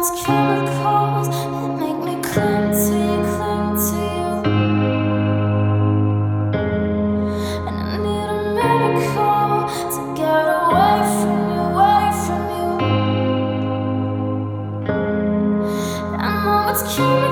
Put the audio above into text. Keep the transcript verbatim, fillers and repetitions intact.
it's chemicals that make me cling to you, cling to you. And I need a miracle to get away from you, away from you. I know it's chemicals.